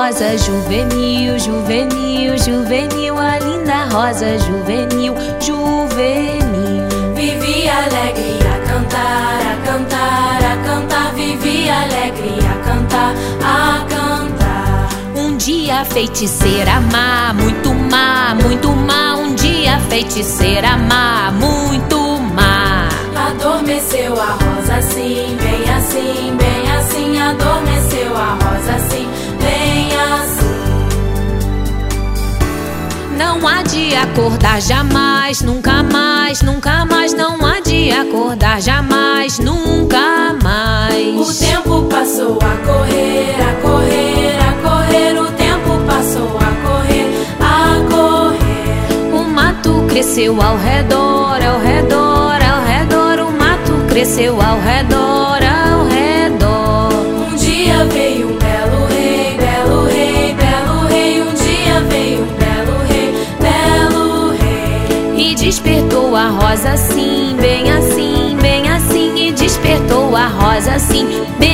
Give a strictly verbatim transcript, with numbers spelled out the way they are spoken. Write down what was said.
rosa juvenil, juvenil, juvenil, a linda rosa juvenil, juvenil. Vivi alegre a cantar, a cantar, a cantar, vivi alegre a cantar, a cantar. Um dia a feiticeira má, muito má, muito má. Um dia a feiticeira má, muito má. Adormeceu a rosa assim, bem assim, bem assim. Adormeceu a rosa assim, bem assim. Não há de acordar jamais, nunca mais, nunca mais. Não há de acordar jamais, nunca mais. O tempo passou a correr, a correr, a correr. O tempo passou a correr, a correr. O mato cresceu ao redor, ao redor, ao redor. O mato cresceu ao redor, ao redor. Um dia veio um belo rei, belo rei, belo rei. Um dia veio um belo rei, belo rei. E despertou a rosa assim, bem assim, bem assim. E despertou a rosa assim, bem